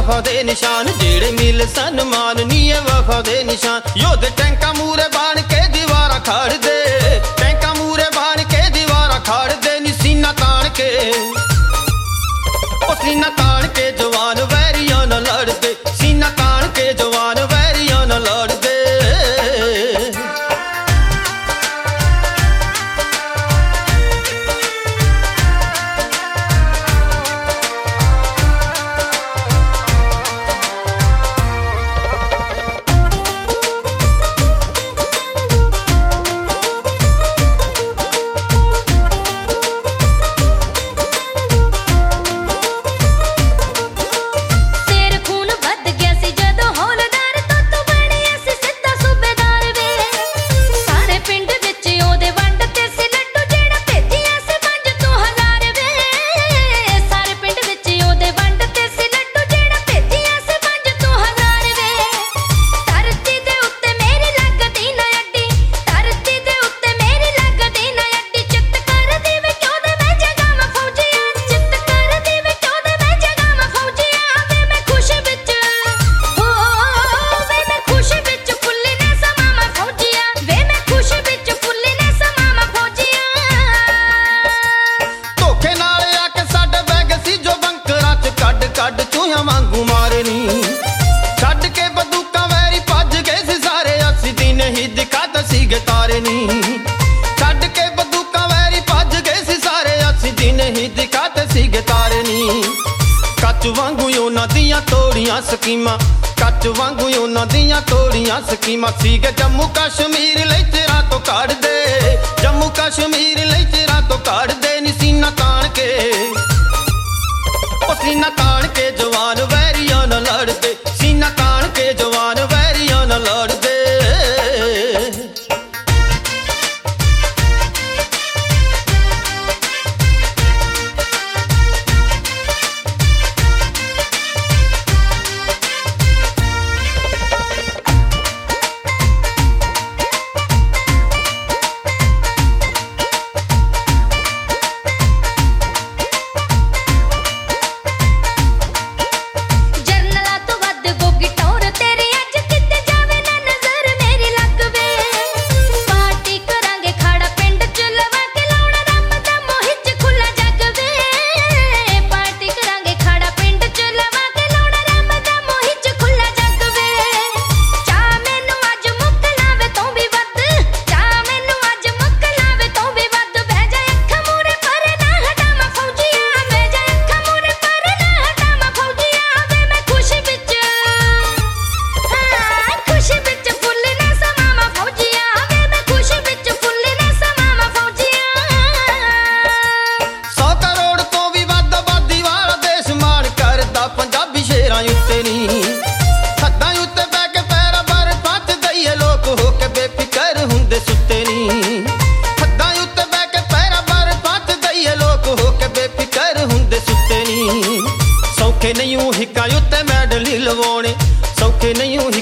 वफा दे निशान जेड़े मिल सन्मान नी है वफा दे निशान योधे टैंका मूरे बाण के दीवारा खाड़ दे टैंका मूरे बाण के दीवारा खाड़ दे नी सीना तान के ओ सीना तान के जवान वैरियां न लड़ दे सीना तान के जवान वैरियां न लड़ दे स्कीमा कच वांगू उन्हां दियां तोड़ियां स्कीमा सीगे जम्मू कश्मीर लई तेरा तो काढ़ दे जम्मू कश्मीर लई तेरा तो काढ़ दे नी सीना तान के ओ सीना तान के जवान वैरियां न लड़ दे सीना तान के जवान वैरियां न लड़ दे सौखे नहीं हिक्का उत्ते मैडल लवाने सौखे नहीं